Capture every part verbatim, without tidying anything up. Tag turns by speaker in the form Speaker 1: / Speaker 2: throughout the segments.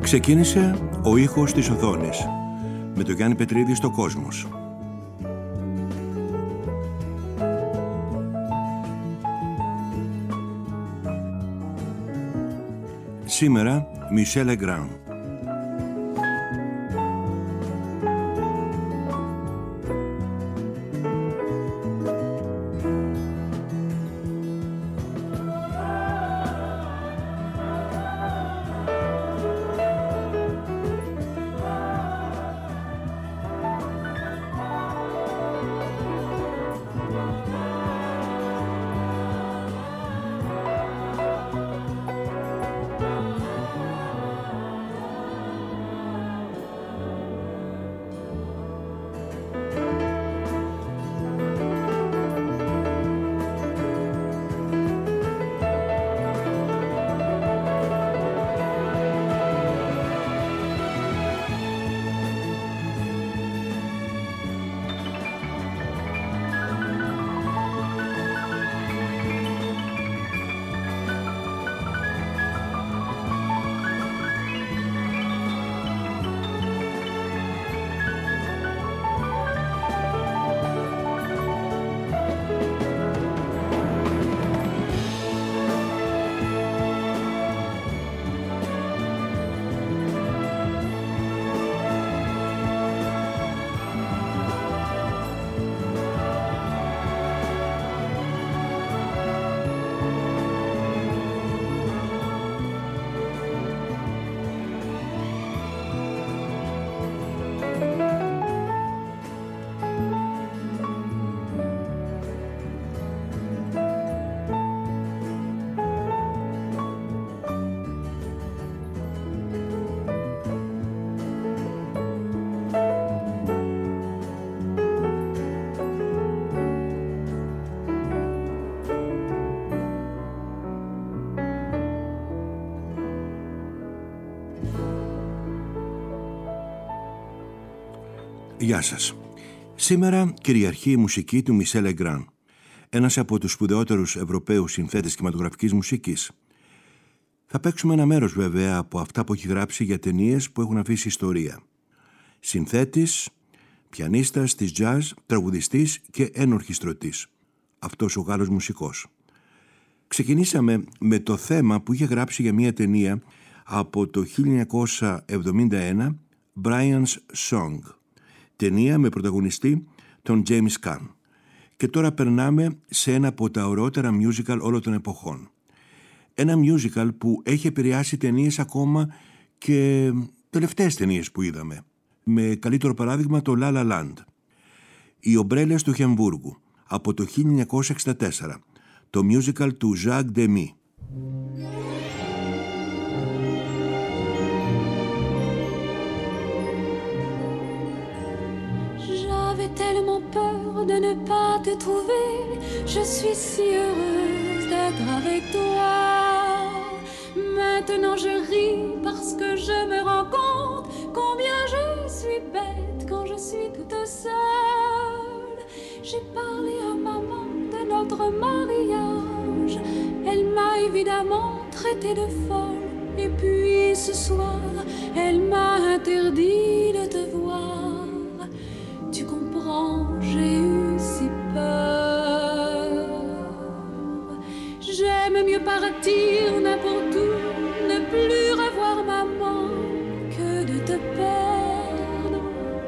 Speaker 1: Ξεκίνησε ο ήχος της οθόνης με τον Γιάννη Πετρίδη στο Κόσμος. Σήμερα Michel Legrand. Γεια σας. Σήμερα κυριαρχεί η μουσική του Michel Legrand, ένας από τους σπουδαιότερους Ευρωπαίους συνθέτες κινηματογραφικής μουσικής. Θα παίξουμε ένα μέρος βέβαια από αυτά που έχει γράψει για ταινίες που έχουν αφήσει ιστορία. Συνθέτης, πιανίστας της jazz, τραγουδιστής και ενορχιστρωτής. Αυτός ο Γάλλος μουσικός. Ξεκινήσαμε με το θέμα που είχε γράψει για μια ταινία από το χίλια εννιακόσια εβδομήντα ένα, Brian's Song. Ταινία με πρωταγωνιστή τον James Caan. Και τώρα περνάμε σε ένα από τα ωραιότερα musical όλων των εποχών. Ένα musical που έχει επηρεάσει ταινίες ακόμα και τελευταίες ταινίες που είδαμε. Με καλύτερο παράδειγμα το La La Land. Οι Ομπρέλες του Χεμβούργου από το χίλια εννιακόσια εξήντα τέσσερα. Το musical του Jacques Demy.
Speaker 2: Tellement peur de ne pas te trouver, je suis si heureuse d'être avec toi. Maintenant je ris parce que je me rends compte combien je suis bête quand je suis toute seule. J'ai parlé à maman de notre mariage, elle m'a évidemment traitée de folle. Et puis ce soir, elle m'a interdit de te voir. Tu comprends, j'ai eu si peur. J'aime mieux partir n'importe où, ne plus revoir maman que de te perdre.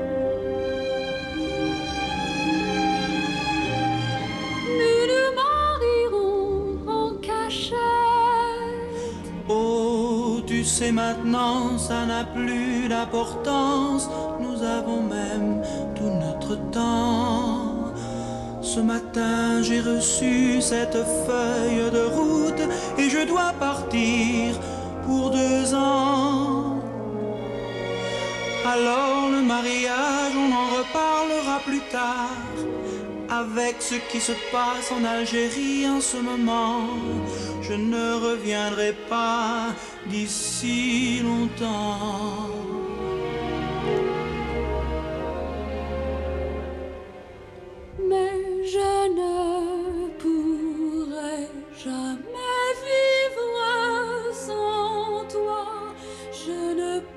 Speaker 2: Nous nous marierons en cachette.
Speaker 3: Oh, tu sais maintenant, ça n'a plus d'importance. Nous avons même tout notre temps. Ce matin, j'ai reçu cette feuille de route et je dois partir pour deux ans. Alors le mariage, on en reparlera plus tard. Avec ce qui se passe en Algérie en ce moment, je ne reviendrai pas d'ici longtemps.
Speaker 2: Mais je ne pourrai jamais vivre sans toi. Je ne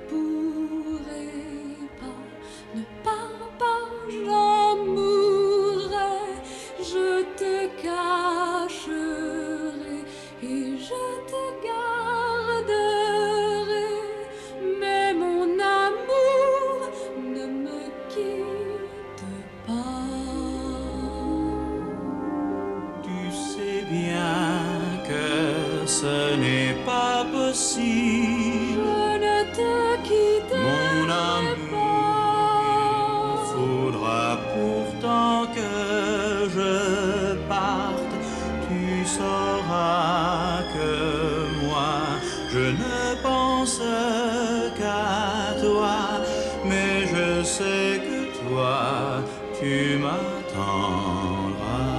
Speaker 3: n'est pas possible.
Speaker 2: Je ne te quitterai
Speaker 3: Mon amour, il faudra pourtant que je parte. Tu sauras que moi, je ne pense qu'à toi, mais je sais que toi, tu m'attendras.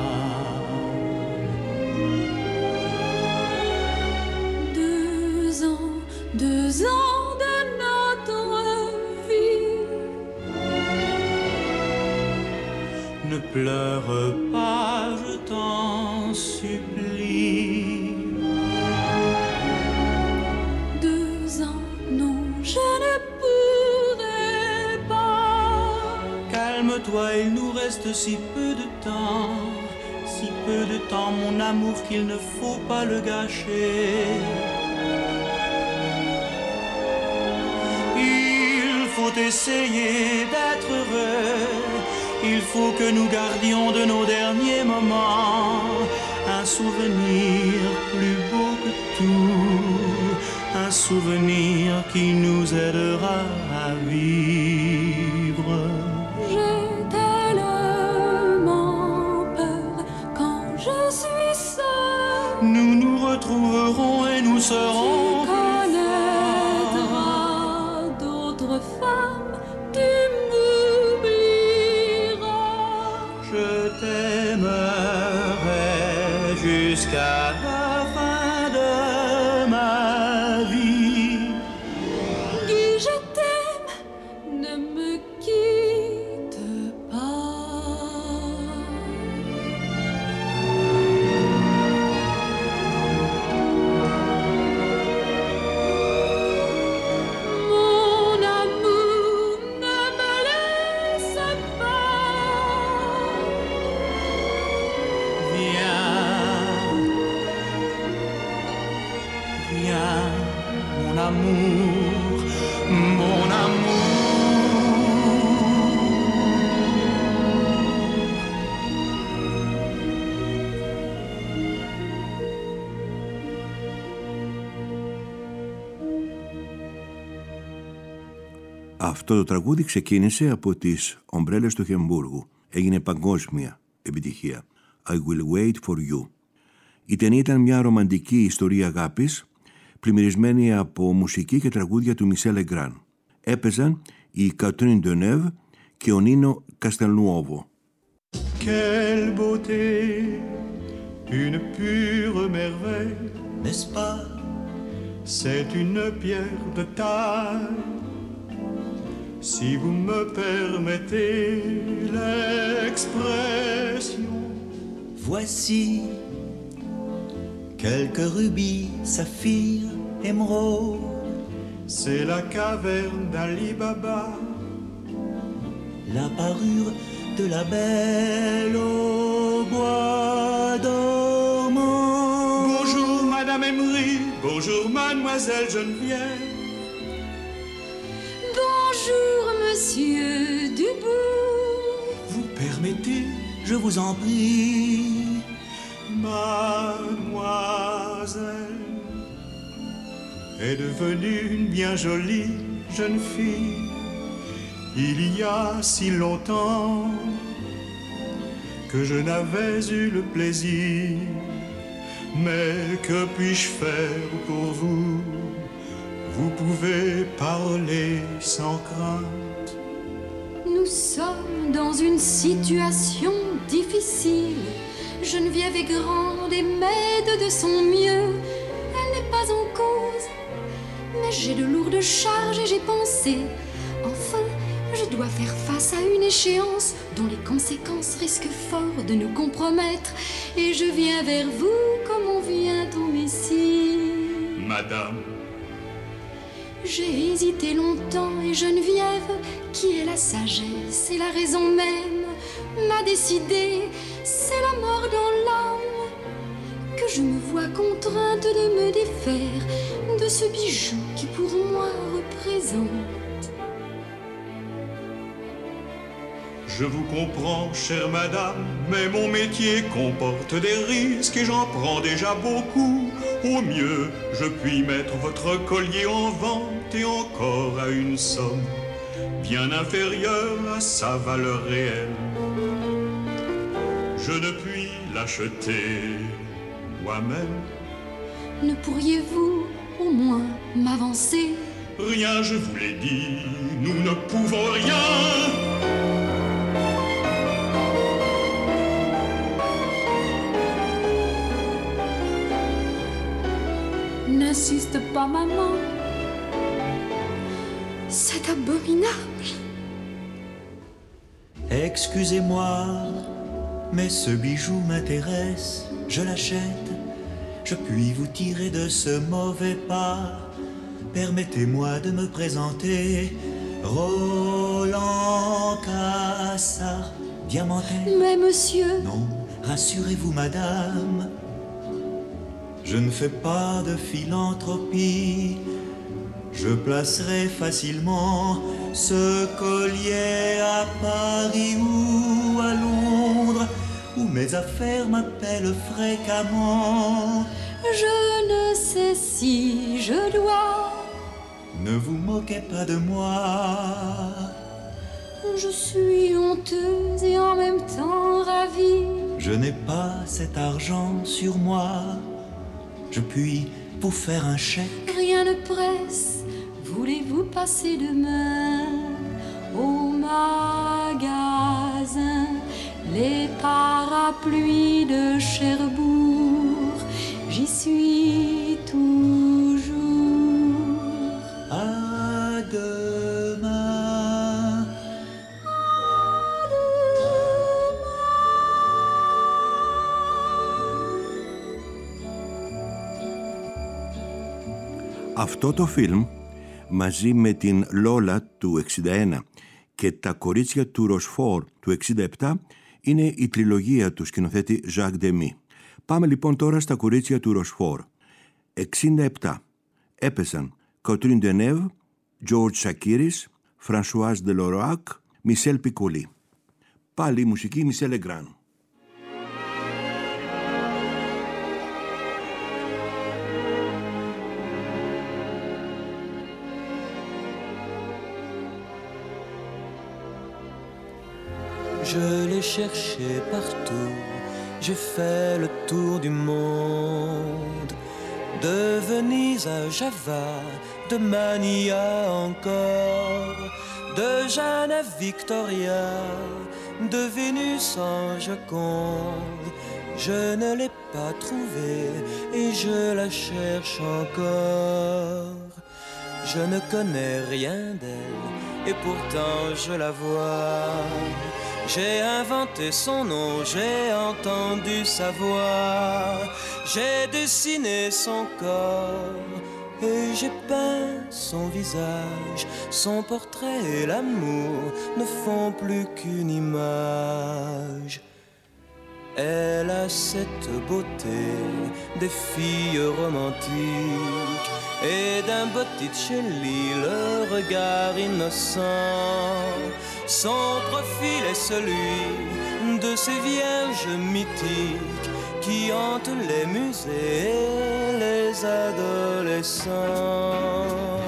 Speaker 2: Deux ans, deux ans de notre vie.
Speaker 3: Ne pleure pas, je t'en supplie.
Speaker 2: Deux ans, non, je ne pourrai pas.
Speaker 3: Calme-toi, il nous reste si peu de temps, si peu de temps, mon amour, qu'il ne faut pas le gâcher. Il faut essayer d'être heureux, il faut que nous gardions de nos derniers moments un souvenir plus beau que tout, un souvenir qui nous aidera à vivre.
Speaker 2: J'ai tellement peur quand je suis seule.
Speaker 3: Nous nous retrouverons et nous
Speaker 2: Tu
Speaker 3: serons
Speaker 2: connaîtras d'autres femmes, tu m'oublieras.
Speaker 3: Je t'aimerai jusqu'à la fin de ma vie.
Speaker 2: Guy, je t'aime, ne me quitte pas. Mon amour, ne me laisse pas.
Speaker 3: Viens, viens, mon amour, mon amour.
Speaker 1: Αυτό το τραγούδι ξεκίνησε από τις ομπρέλες του Χεμβούργου. Έγινε παγκόσμια επιτυχία. I will wait for you. Η ταινία ήταν μια ρομαντική ιστορία αγάπης, πλημμυρισμένη από μουσική και τραγούδια του Μισελ Λεγκράν. Έπαιζαν η Κατρίν Ντενέβ και ο Νίνο Καστελνουόβο.
Speaker 3: Quelle beauté, une pure merveille, n'est-ce pas? C'est une pierre de taille. Si vous me permettez l'expression, voici quelques rubis, saphirs, émeraudes. C'est la caverne d'Ali Baba, la parure de la belle au bois dormant. Bonjour Madame Emery, bonjour Mademoiselle Geneviève.
Speaker 2: Bonjour, monsieur Dubourg.
Speaker 3: Vous permettez, je vous en prie, Mademoiselle est devenue une bien jolie jeune fille. Il y a si longtemps que je n'avais eu le plaisir. Mais que puis-je faire pour vous? Vous pouvez parler sans crainte.
Speaker 2: Nous sommes dans une situation difficile. Geneviève est grande et m'aide de son mieux. Elle n'est pas en cause, mais j'ai de lourdes charges et j'ai pensé, enfin, je dois faire face à une échéance dont les conséquences risquent fort de nous compromettre. Et je viens vers vous comme on vient au Messie.
Speaker 3: Madame,
Speaker 2: j'ai hésité longtemps et Geneviève, qui est la sagesse et la raison même, m'a décidé, c'est la mort dans l'âme, que je me vois contrainte de me défaire de ce bijou qui pour moi représente.
Speaker 3: je vous comprends, chère madame, mais mon métier comporte des risques et j'en prends déjà beaucoup.
Speaker 4: Au mieux, je puis mettre votre collier en vente et encore à une somme bien inférieure à sa valeur réelle. Je ne puis l'acheter moi-même.
Speaker 2: Ne pourriez-vous au moins m'avancer?
Speaker 4: Rien, je vous l'ai dit, nous ne pouvons rien.
Speaker 2: N'insiste pas, maman. C'est abominable.
Speaker 3: Excusez-moi, mais ce bijou m'intéresse, je l'achète. Je puis vous tirer de ce mauvais pas. Permettez-moi de me présenter, Roland Cassard, diamanté.
Speaker 2: Mais monsieur...
Speaker 3: Non, rassurez-vous, madame, je ne fais pas de philanthropie. Je placerai facilement ce collier à Paris ou à Londres, où mes affaires m'appellent fréquemment.
Speaker 2: Je ne sais si je dois...
Speaker 3: Ne vous moquez pas de moi.
Speaker 2: Je suis honteuse et en même temps ravie.
Speaker 3: Je n'ai pas cet argent sur moi. Je puis vous faire un chèque.
Speaker 2: Rien ne presse. Voulez-vous passer demain au magasin? Les parapluies de Cherbourg, j'y suis toujours.
Speaker 3: À demain.
Speaker 2: À demain.
Speaker 1: Αυτό το φιλμ, μαζί με την Λόλα του εξήντα ένα και τα κορίτσια του Ροσφόρ του εξήντα επτά, είναι η τριλογία του σκηνοθέτη Ζακ Ντεμί. Πάμε λοιπόν τώρα στα κορίτσια του Ροσφόρ. εξήντα επτά. Έπεσαν Κατρίν Ντενέβ, Τζόρτζ Σακίρης, Φρανσουάζ Ντελοράκ, Μισελ Πικολί. Πάλι η μουσική Μισελ Λεγκράν.
Speaker 5: Je l'ai cherché partout, j'ai fait le tour du monde, de Venise à Java, de Manilla encore, de Jeanne à Victoria, de Vénus en Joconde. Je ne l'ai pas trouvée et je la cherche encore. Je ne connais rien d'elle et pourtant je la vois. J'ai inventé son nom, j'ai entendu sa voix, j'ai dessiné son corps et j'ai peint son visage. Son portrait et l'amour ne font plus qu'une image. Elle a cette beauté des filles romantiques et d'un Botticelli le regard innocent. Son profil est celui de ces vierges mythiques qui hantent les musées et les adolescents.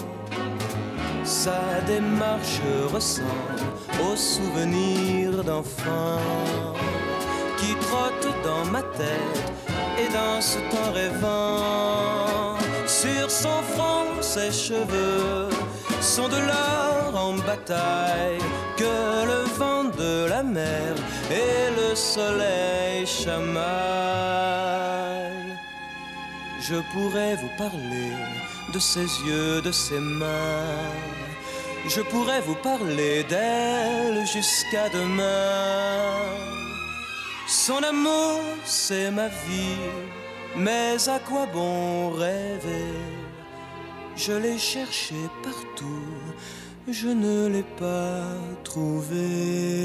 Speaker 5: Sa démarche ressemble aux souvenirs d'enfants qui trottent dans ma tête et dansent en rêvant. Sur son front, ses cheveux sont de l'or en bataille que le vent de la mer et le soleil chamaillent. Je pourrais vous parler de ses yeux, de ses mains. Je pourrais vous parler d'elle jusqu'à demain. Son amour, c'est ma vie, mais à quoi bon rêver? Je l'ai cherché partout, je ne l'ai pas trouvé.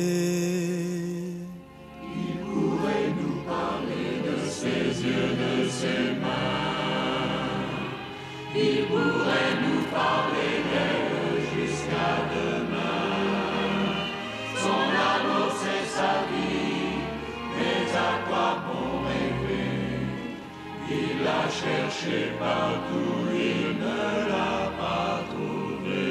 Speaker 4: Il pourrait nous parler de ses yeux, de ses mains. Il pourrait nous parler d'elle jusqu'à demain. Son amour, c'est sa vie, mais à quoi bon rêver? Il a cherché partout, il ne l'a pas trouvé.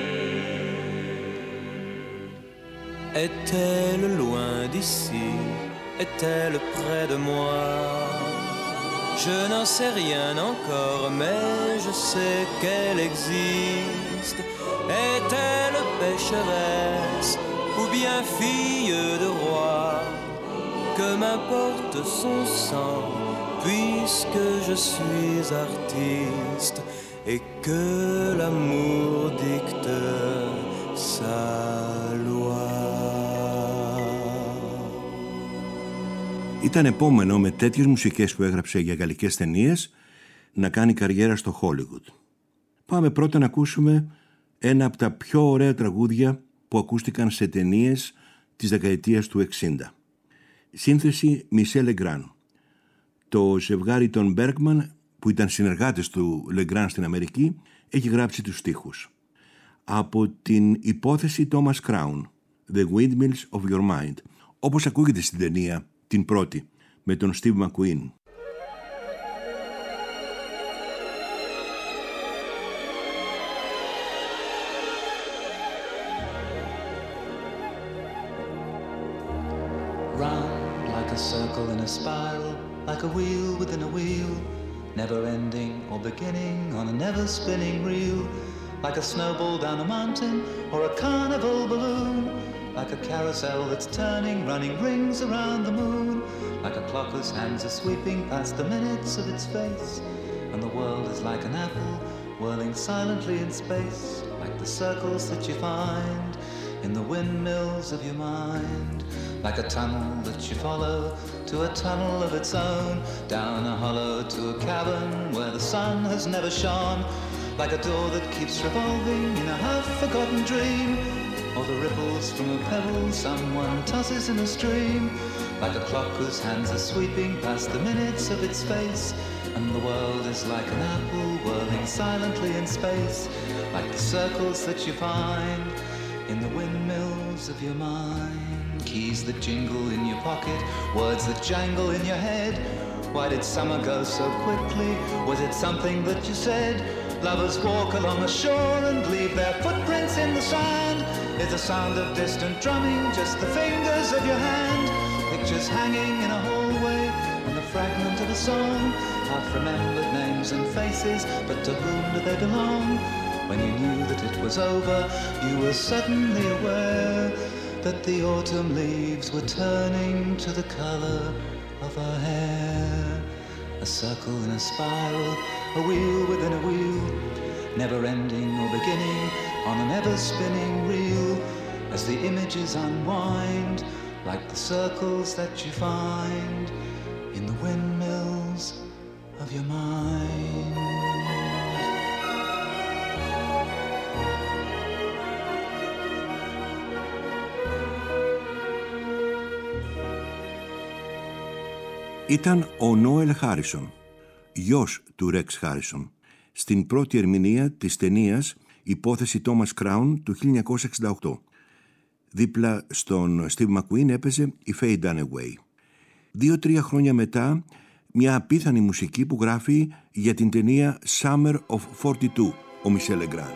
Speaker 5: Est-elle loin d'ici? Est-elle près de moi? Je n'en sais rien encore, mais je sais qu'elle existe. Est-elle pécheresse ou bien fille de roi? Que m'importe son sang, puisque je suis artiste et que l'amour dicte sa loi.
Speaker 1: Ήταν επόμενο με τέτοιες μουσικές που έγραψε για γαλλικές ταινίες να κάνει καριέρα στο Hollywood. Πάμε πρώτα να ακούσουμε ένα από τα πιο ωραία τραγούδια που ακούστηκαν σε ταινίες της δεκαετίας του εξήντα. Σύνθεση Μισελ Λεγκράν. Το ζευγάρι των Μπέργκμαν, που ήταν συνεργάτες του Λεγκράν στην Αμερική, έχει γράψει τους στίχους. Από την υπόθεση Thomas Crown, The Windmills of Your Mind, όπως ακούγεται στην ταινία την πρώτη, με τον Steve McQueen.
Speaker 6: Round like a circle in a spiral, like a wheel within a wheel, never ending or beginning on a never spinning reel, like a snowball down a mountain or a carnival balloon, like a carousel that's turning, running rings around the moon, like a clock whose hands are sweeping past the minutes of its face, and the world is like an apple whirling silently in space, like the circles that you find in the windmills of your mind, like a tunnel that you follow to a tunnel of its own, down a hollow to a cavern where the sun has never shone, like a door that keeps revolving in a half-forgotten dream, or the ripples from a pebble someone tosses in a stream, like a clock whose hands are sweeping past the minutes of its face, and the world is like an apple whirling silently in space, like the circles that you find in the windmills of your mind. Keys that jingle in your pocket, words that jangle in your head. Why did summer go so quickly? Was it something that you said? Lovers walk along the shore and leave their footprints in the sand. Is the sound of distant drumming just the fingers of your hand? Pictures hanging in a hallway and the fragment of a song. Half-remembered names and faces, but to whom do they belong? When you knew that it was over, you were suddenly aware that the autumn leaves were turning to the color of her hair. A circle in a spiral, a wheel within a wheel, never ending or beginning on an ever-spinning reel, as the images unwind, like the circles that you find in the windmills of your mind.
Speaker 1: Ήταν ο Νόελ Χάρισον, γιος του Ρεξ Χάρισον, στην πρώτη ερμηνεία της ταινίας «Υπόθεση Thomas Crown» του χίλια εννιακόσια εξήντα οκτώ. Δίπλα στον Steve McQueen έπαιζε η Faye Dunaway. Δύο-τρία χρόνια μετά, μια απίθανη μουσική που γράφει για την ταινία «Summer of φορty two» ο Μισελ Λεγκράν.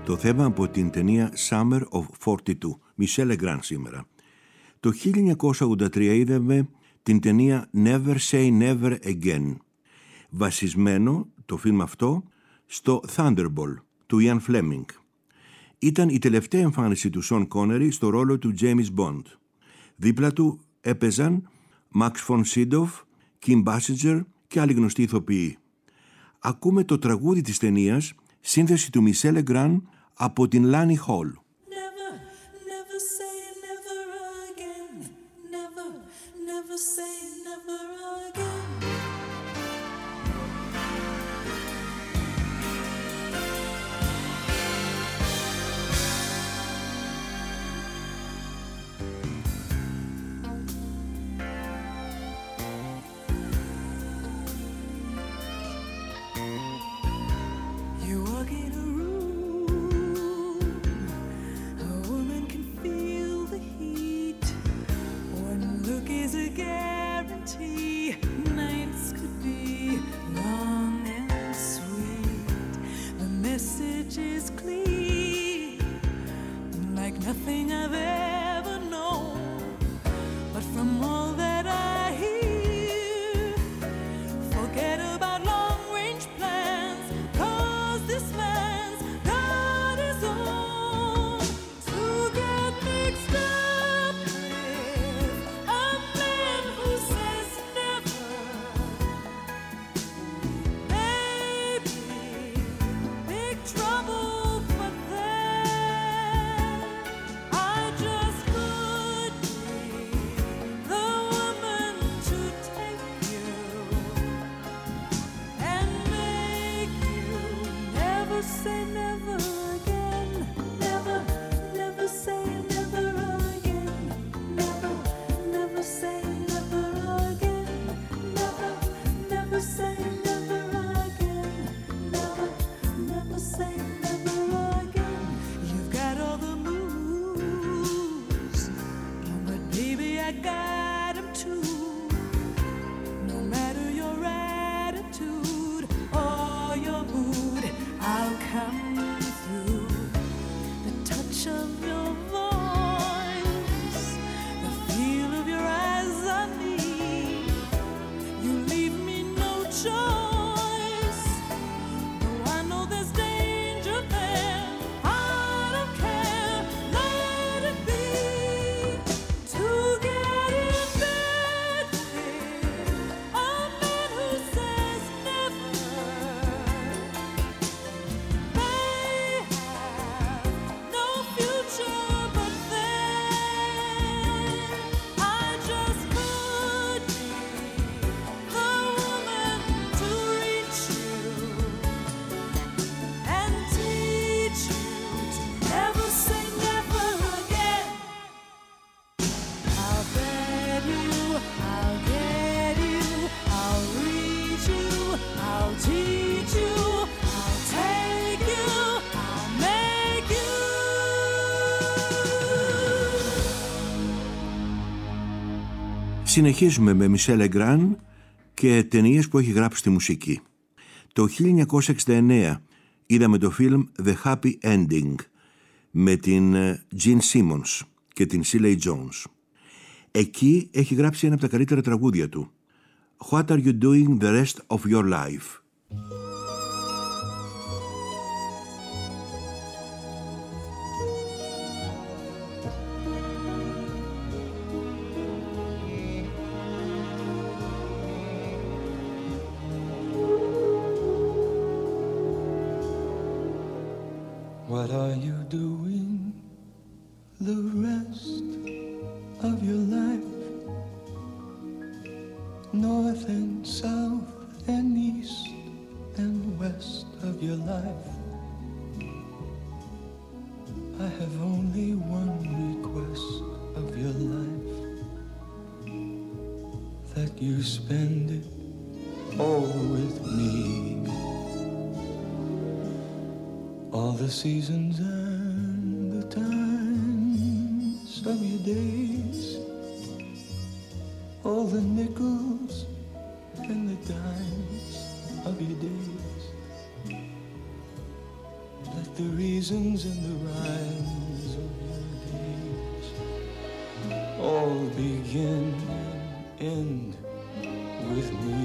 Speaker 1: Το θέμα από την ταινία Summer of φορty two, Michel Legrand σήμερα. Το χίλια εννιακόσια ογδόντα τρία είδαμε την ταινία Never Say Never Again, βασισμένο το φιλμ αυτό στο Thunderball του Ian Fleming. Ήταν η τελευταία εμφάνιση του Sean Connery στο ρόλο του James Bond. Δίπλα του έπαιζαν Max von Sydow, Kim Basinger και άλλοι γνωστοί ηθοποιοί. Ακούμε το τραγούδι της ταινίας, σύνθεση του Michel Legrand από την Lani Hall. Συνεχίζουμε με Michel Legrand και ταινίες που έχει γράψει στη μουσική. Το χίλια εννιακόσια εξήντα εννέα είδαμε το φιλμ The Happy Ending με την Gene Simmons και την Shirley Jones. Εκεί έχει γράψει ένα από τα καλύτερα τραγούδια του, What are you doing the rest of your life?
Speaker 3: What are you doing the rest of your life? North and south and east and west of your life. I have only one request of your life, that you spend it all with me. All the seasons and the times of your days, all the nickels and the dimes of your days. Let the reasons and the rhymes of your days all begin and end with me.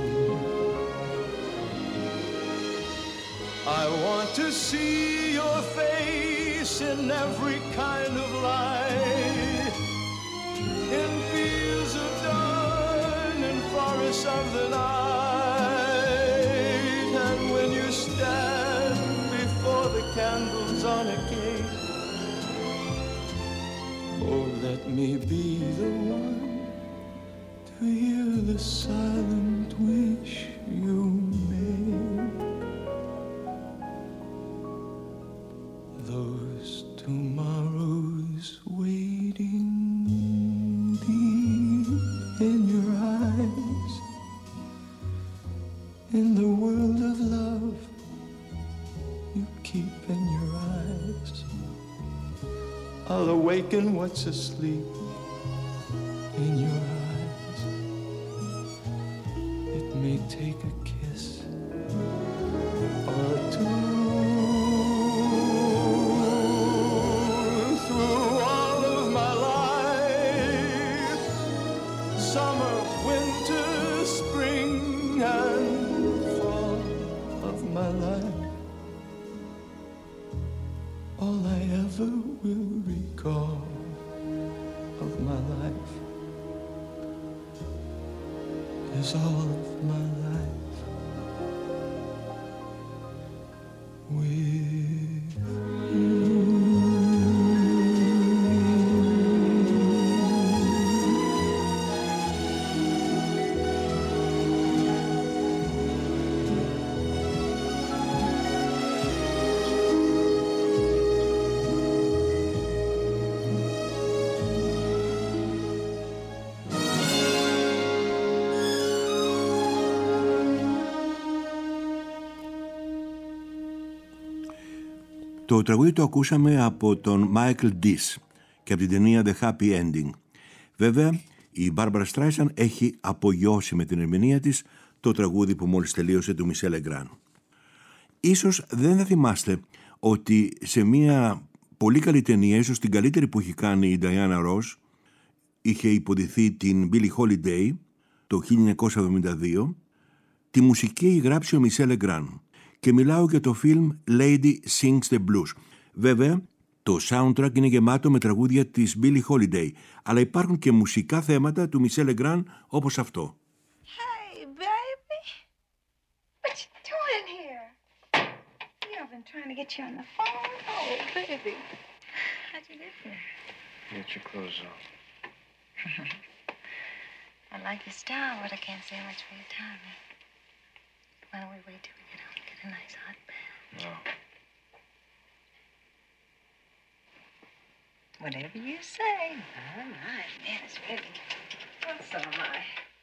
Speaker 3: I want to see your face in every kind of light, in fields of dawn and forests of the night, and when you stand before the candles on a cake, oh, let me be the one to hear the silent wish you made. Those tomorrows waiting deep in your eyes, in the world of love you keep in your eyes. I'll awaken what's asleep in your eyes. It may take a kiss or two. Through all of my life, summer, winter, spring, and fall of my life, all I ever will recall of my life is all of my life with you.
Speaker 1: Το τραγούδι το ακούσαμε από τον Michael Diss και από την ταινία The Happy Ending. Βέβαια, η Barbra Streisand έχει απογειώσει με την ερμηνεία της το τραγούδι που μόλις τελείωσε του Michel Legrand. Ίσως δεν θα θυμάστε ότι σε μια πολύ καλή ταινία, ίσως την καλύτερη που έχει κάνει η Diana Ross, είχε υποδηθεί την Billie Holiday το χίλια εννιακόσια εβδομήντα δύο, τη μουσική έχει γράψει ο Michel Legrand. Και μιλάω για το φιλμ Lady Sings the Blues. Βέβαια, το soundtrack είναι γεμάτο με τραγούδια της Billie Holiday, αλλά υπάρχουν και μουσικά θέματα του Michel Legrand όπως αυτό.
Speaker 7: Hey, baby. What you doing here? Yeah, I've been trying to get you on the phone. Oh, baby. How'd you get here?
Speaker 8: Get your clothes on.
Speaker 7: I like your style, but I can't say much for your timing. Why don't we wait till we get home and get a nice hot bath?
Speaker 8: No.
Speaker 7: Whatever you say. All right, man, it's ready. Well, so am I.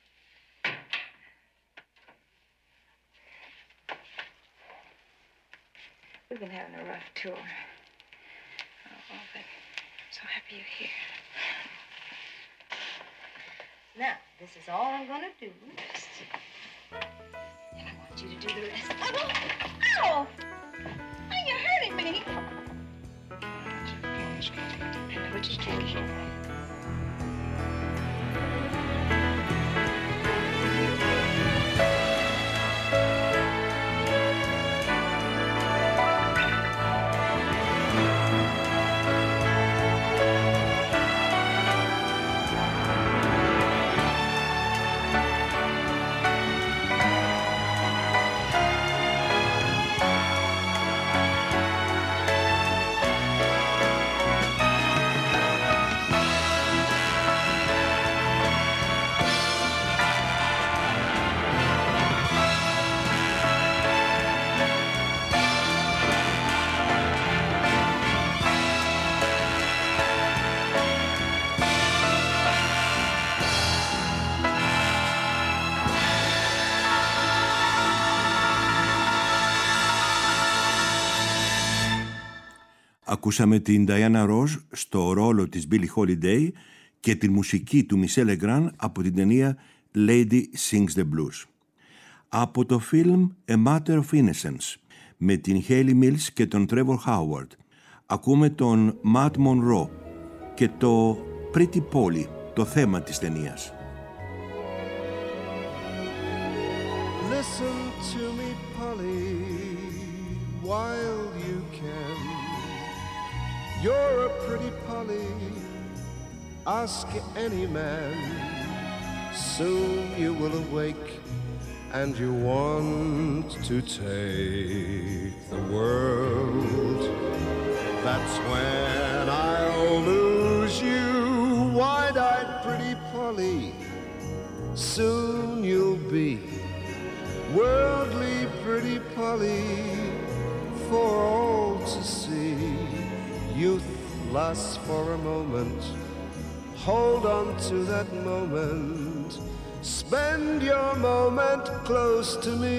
Speaker 7: We've been having a rough tour. Oh, but I'm so happy you're here. Now, this is all I'm going to do. And I want you to do the rest. Oh! Ow! Oh, you're hurting me. Put your clothes on.
Speaker 1: Ακούσαμε την Diana Ross στο ρόλο της Billie Holiday και τη μουσική του Michel Legrand από την ταινία Lady Sings the Blues. Από το φιλμ A Matter of Innocence με την Hayley Mills και τον Trevor Howard. Ακούμε τον Matt Monro και το Pretty Polly, το θέμα της ταινίας.
Speaker 9: Listen to me, Polly, while you can. You're a pretty Polly, ask any man. Soon you will awake and you want to take the world. That's when I'll lose you, wide-eyed pretty Polly. Soon you'll be worldly pretty Polly for all to see. Youth lasts for a moment. Hold on to that moment. Spend your moment close to me.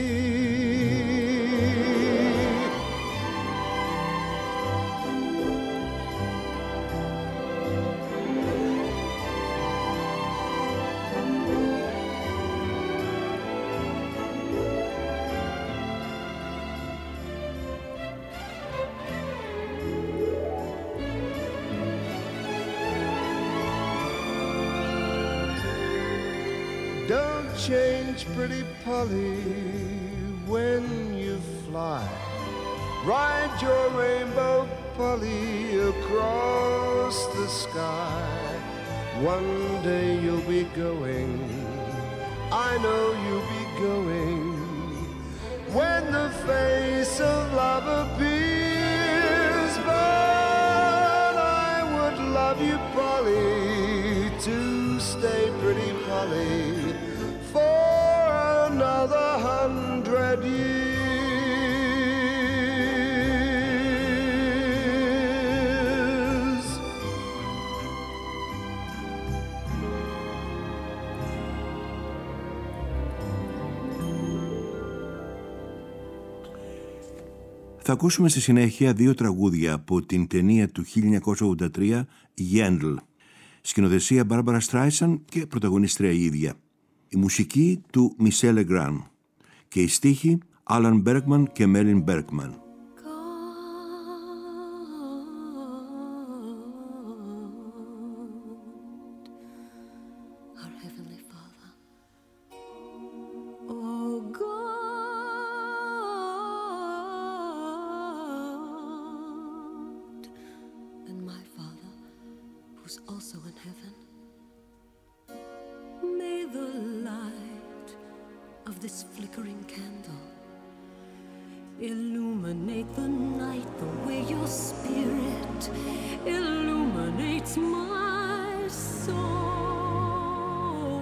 Speaker 9: Don't change, pretty Polly, when you fly. Ride your rainbow, Polly, across the sky. One day you'll be going, I know you'll be going, when the face of love appears. But I would love you, Polly, to stay pretty Polly for another hundred years.
Speaker 1: Θα ακούσουμε στη συνέχεια δύο τραγούδια από την ταινία του χίλια εννιακόσια ογδόντα τρία Yandel. Σκηνοθεσία Barbara Streisand και πρωταγωνίστρια η ίδια. Η μουσική του Michel Legrand και η στίχη Alan Bergman και Merlin Bergman.
Speaker 10: Also in heaven, may the light of this flickering candle illuminate the night the way your spirit illuminates my soul.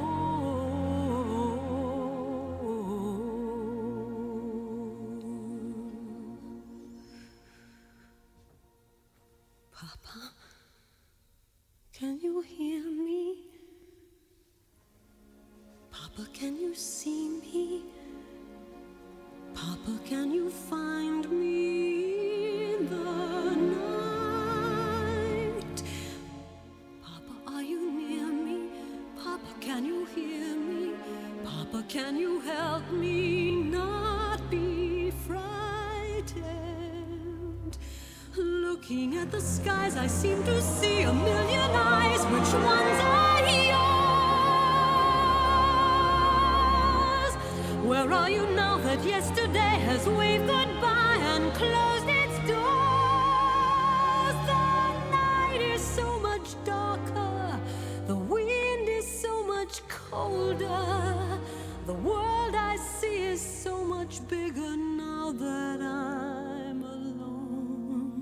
Speaker 10: Papa, can you hear me? Papa, can you see me? Papa, can you find me in the night? Papa, are you near me? Papa, can you hear me? Papa, can you help me not be frightened? Looking at the skies, I seem to see a million eyes. Which ones are yours? Where are you now that yesterday has waved goodbye and closed its doors? The night is so much darker, the wind is so much colder. The world I see is so much bigger now that I'm alone.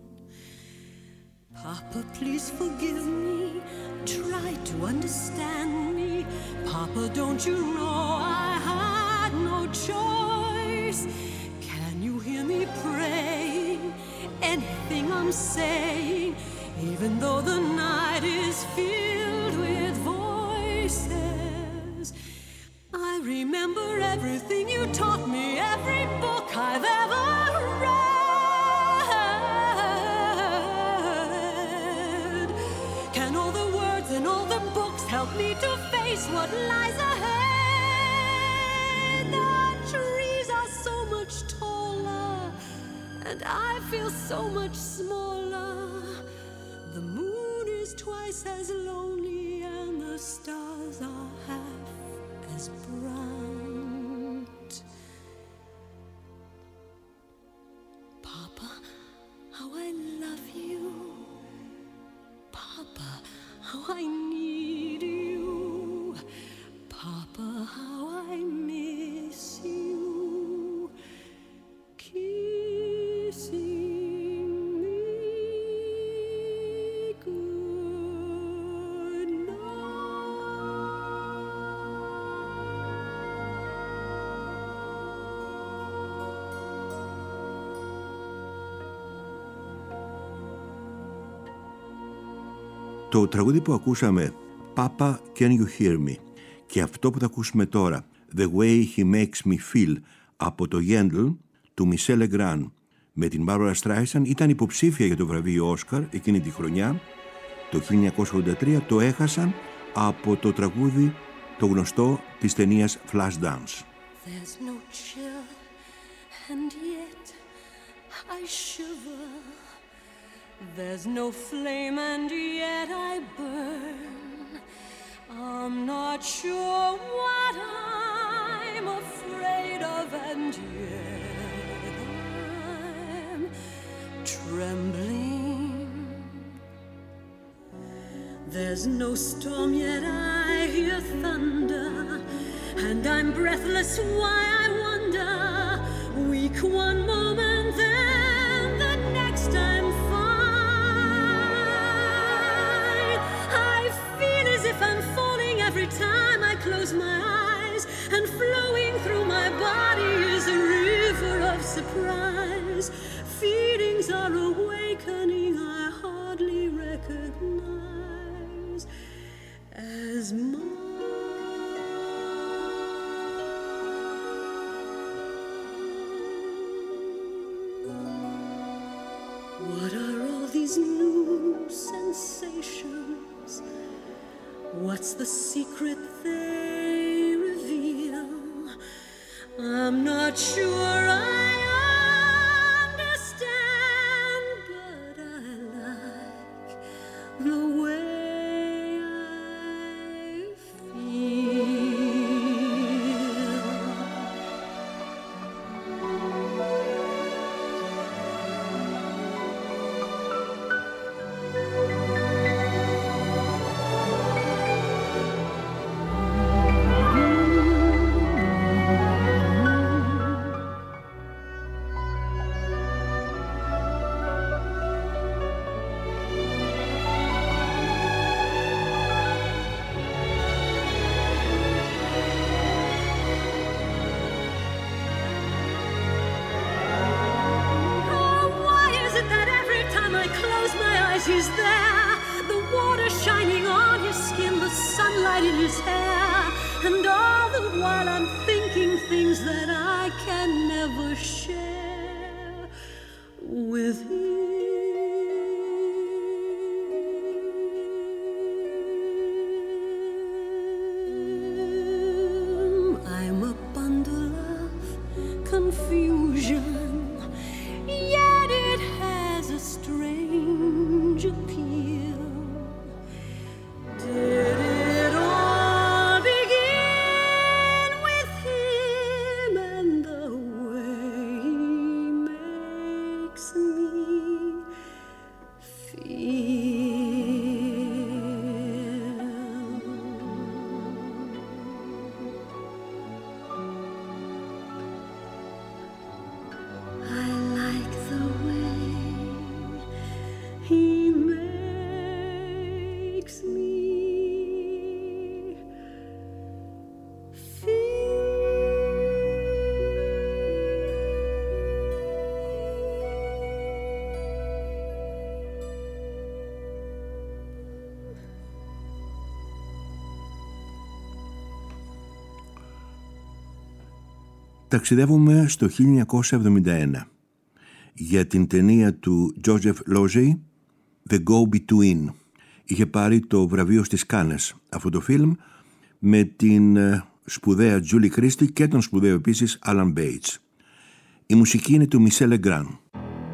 Speaker 10: Papa, please forgive me. Try to understand me. Papa, don't you know I had no choice? Can you hear me praying? Anything I'm saying, even though the night is filled with voices. I remember everything you taught me, every book I've ever read. Can all the words and all the books help me to face what lies ahead? The trees are so much taller, and I feel so much smaller. The moon is twice as lonely, and the stars are half as bright. Papa, how I love you. Papa, how I need you. Papa, how I miss you. Kissing me good night.
Speaker 1: Το τραγούδι που ακούσαμε, Papa, Can You Hear Me, και αυτό που θα ακούσουμε τώρα, The Way He Makes Me Feel, από το Yandel του Michel Legrand με την Barbra Streisand, ήταν υποψήφια για το βραβείο Όσκαρ εκείνη τη χρονιά. Το χίλια εννιακόσια ογδόντα τρία το έχασαν από το τραγούδι το γνωστό της ταινίας Flashdance.
Speaker 10: There's no chill, and yet I shiver. There's no flame, and yet I burn. I'm not sure what I'm afraid of, and yet I'm trembling. There's no storm, yet I hear thunder, and I'm breathless, why I wonder. Weak one moment, then the next I'm fine. I feel as if I'm falling every time I close my eyes, and flowing through my body is a river of surprise. Feelings are awakening I hardly recognize as mine. What are all these new sensations? What's the secret they reveal? I'm not sure I understand, but I like the way I feel. He's there, the water shining on his skin, the sunlight in his hair, and all the while I'm thinking things that I can never share with him. I'm a bundle of confusion, yet it has a strange appeal. Did it all begin with him and the way he makes me feel? I like the way he makes me
Speaker 1: Ταξιδεύουμε στο χίλια εννιακόσια εβδομήντα ένα για την ταινία του Joseph Losey, The Go-Between. Είχε πάρει το βραβείο στις Κάνες αυτό το φιλμ με την σπουδαία Julie Christie και τον σπουδαίο επίσης Alan Bates. Η μουσική είναι του Michel Legrand.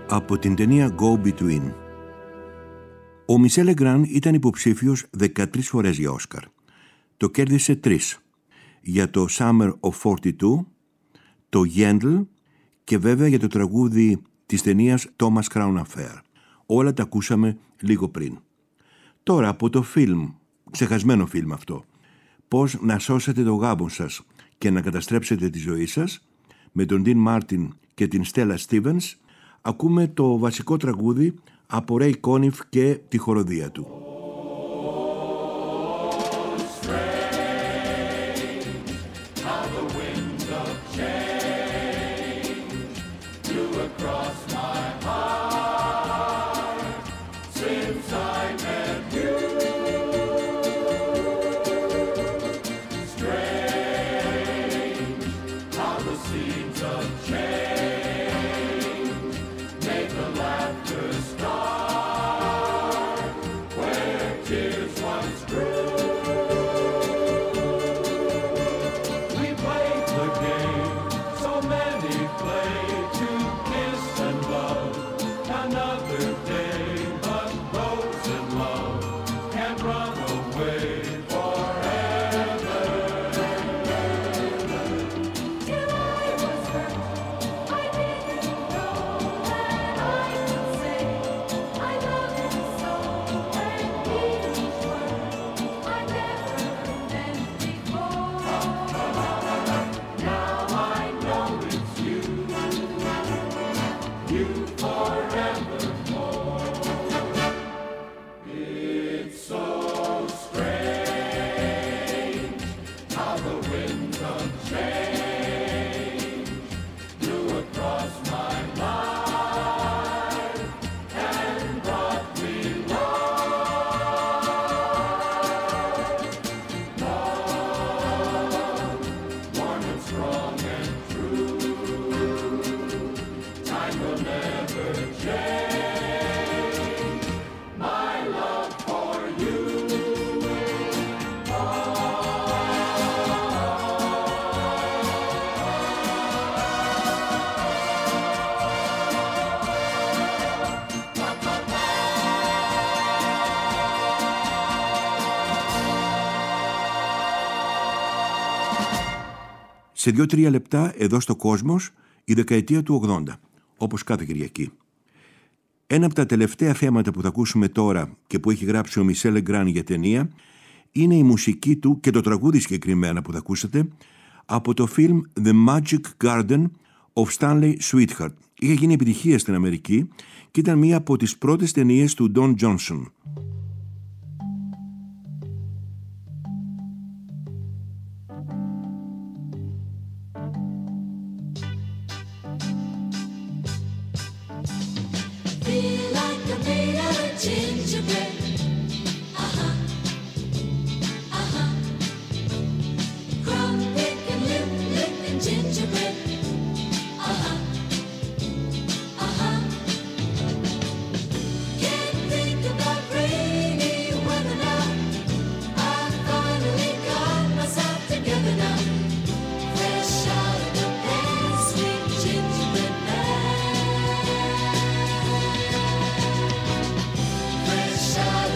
Speaker 1: από την ταινία Go Between. Ο Μισελ Λεγκράν ήταν υποψήφιος δεκατρείς φορές για Όσκαρ. Το κέρδισε τρεις. Για το Summer of φορty two, το Yandel και βέβαια για το τραγούδι της ταινίας Thomas Crown Affair. Όλα τα ακούσαμε λίγο πριν. Τώρα από το φιλμ, ξεχασμένο φιλμ αυτό, πώς να σώσετε το γάμο σας και να καταστρέψετε τη ζωή σας, με τον Dean Martin και την Stella Stevens, ακούμε το βασικό τραγούδι από Ray Conniff και τη χοροδία του. Σε δύο-τρία λεπτά εδώ στο Κόσμος η δεκαετία του ογδόντα, όπως κάθε Κυριακή. Ένα από τα τελευταία θέματα που θα ακούσουμε τώρα και που έχει γράψει ο Μισελ Λεγκράν για ταινία είναι η μουσική του και το τραγούδι συγκεκριμένα που θα ακούσετε από το φιλμ The Magic Garden of Stanley Sweetheart. Είχε γίνει επιτυχία στην Αμερική και ήταν μία από τις πρώτες ταινίες του Don Johnson.
Speaker 11: Shut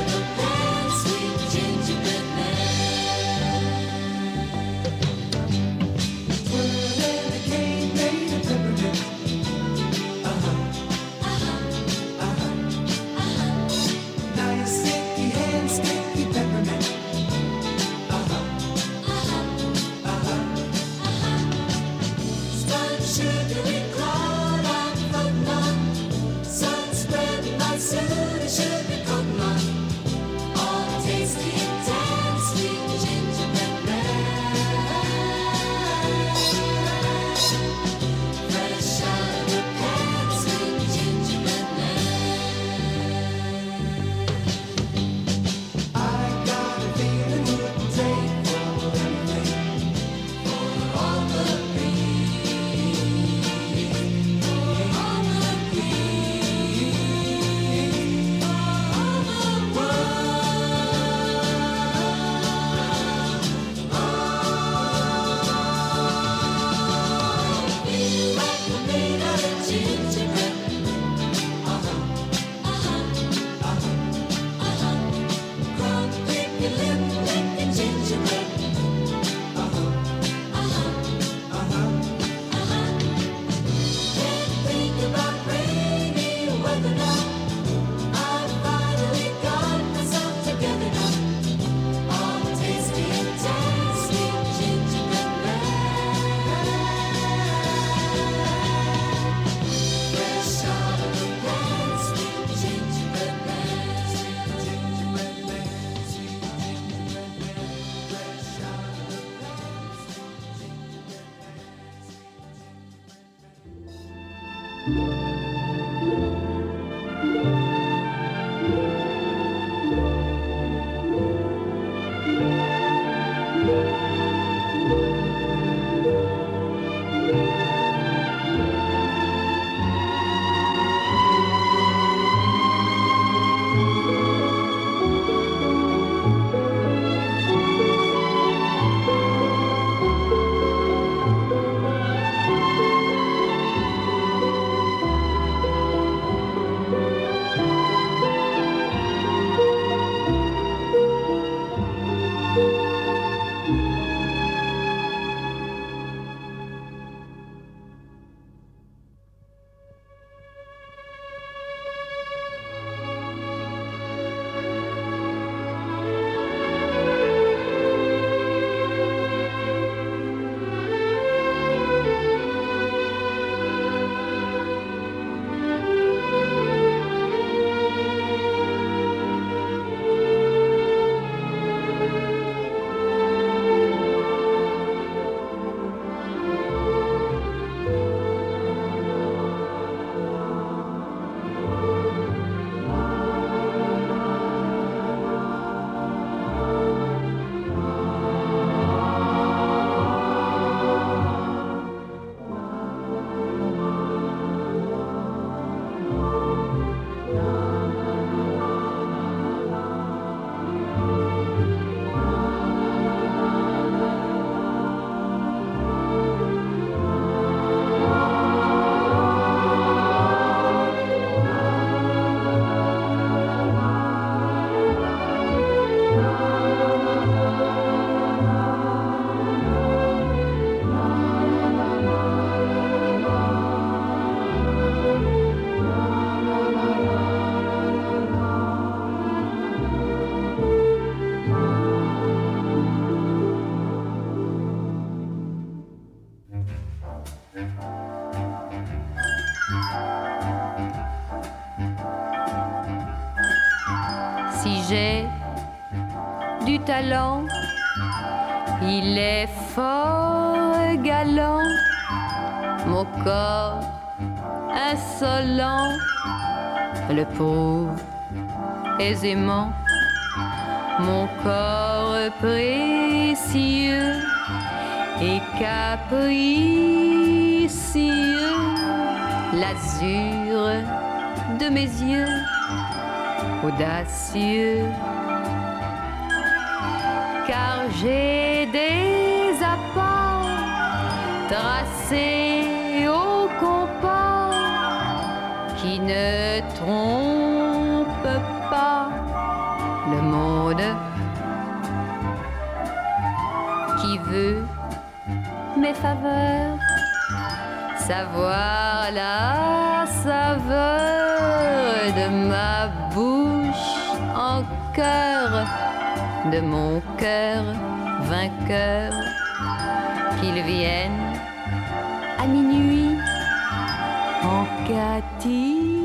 Speaker 11: Si j'ai du talent, il est fort galant, mon corps insolent le prouve aisément, mon corps précieux et capricieux, l'azur de mes yeux audacieux, car j'ai des apports tracés au compas qui ne trompent pas le monde qui veut mes faveurs, savoir la saveur de ma bouche en cœur, de mon cœur vainqueur, qu'il vienne à minuit en catimini.